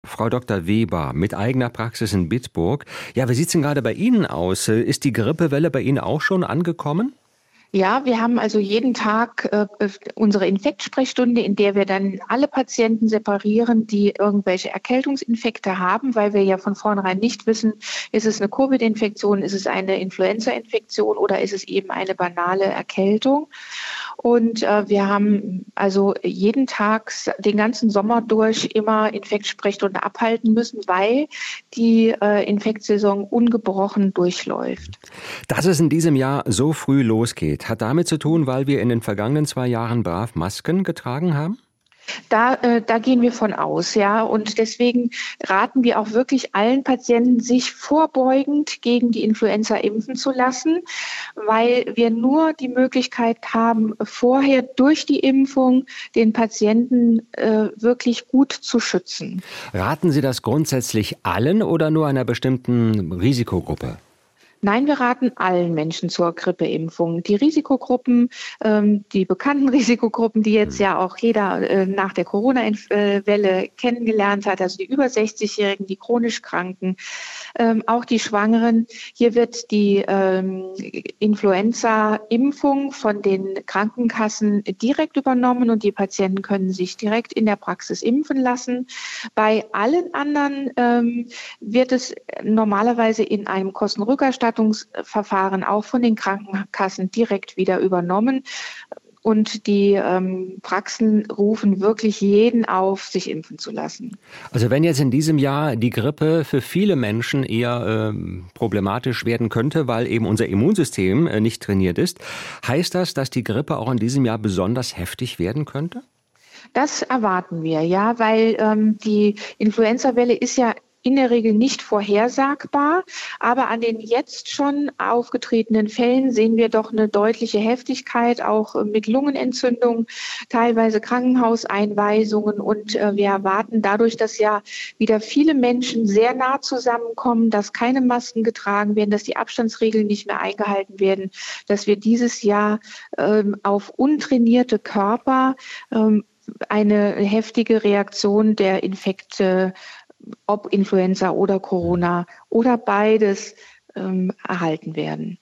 Frau Dr. Weber mit eigener Praxis in Bitburg. Ja, wie sieht's denn gerade bei Ihnen aus? Ist die Grippewelle bei Ihnen auch schon angekommen? Ja, wir haben also jeden Tag unsere Infektsprechstunde, in der wir dann alle Patienten separieren, die irgendwelche Erkältungsinfekte haben, weil wir ja von vornherein nicht wissen, ist es eine Covid-Infektion, ist es eine Influenza-Infektion oder ist es eben eine banale Erkältung. Und wir haben also jeden Tag den ganzen Sommer durch immer Infektsprechstunde abhalten müssen, weil die Infektsaison ungebrochen durchläuft. Dass es in diesem Jahr so früh losgeht, hat damit zu tun, weil wir in den vergangenen 2 Jahren brav Masken getragen haben? Da gehen wir von aus, ja. Und deswegen raten wir auch wirklich allen Patienten, sich vorbeugend gegen die Influenza impfen zu lassen, weil wir nur die Möglichkeit haben, vorher durch die Impfung den Patienten wirklich gut zu schützen. Raten Sie das grundsätzlich allen oder nur einer bestimmten Risikogruppe? Nein, wir raten allen Menschen zur Grippeimpfung. Die Risikogruppen, die bekannten Risikogruppen, die jetzt ja auch jeder nach der Corona-Welle kennengelernt hat, also die über 60-Jährigen, die chronisch Kranken, auch die Schwangeren. Hier wird die Influenza-Impfung von den Krankenkassen direkt übernommen und die Patienten können sich direkt in der Praxis impfen lassen. Bei allen anderen wird es normalerweise in einem Kostenrückerstattungsverfahren auch von den Krankenkassen direkt wieder übernommen. Und die Praxen rufen wirklich jeden auf, sich impfen zu lassen. Also wenn jetzt in diesem Jahr die Grippe für viele Menschen eher problematisch werden könnte, weil eben unser Immunsystem nicht trainiert ist, heißt das, dass die Grippe auch in diesem Jahr besonders heftig werden könnte? Das erwarten wir, ja, weil die Influenza-Welle ist ja in der Regel nicht vorhersagbar, aber an den jetzt schon aufgetretenen Fällen sehen wir doch eine deutliche Heftigkeit, auch mit Lungenentzündung, teilweise Krankenhauseinweisungen und wir erwarten dadurch, dass ja wieder viele Menschen sehr nah zusammenkommen, dass keine Masken getragen werden, dass die Abstandsregeln nicht mehr eingehalten werden, dass wir dieses Jahr auf untrainierte Körper eine heftige Reaktion der Infekte, ob Influenza oder Corona oder beides, erhalten werden.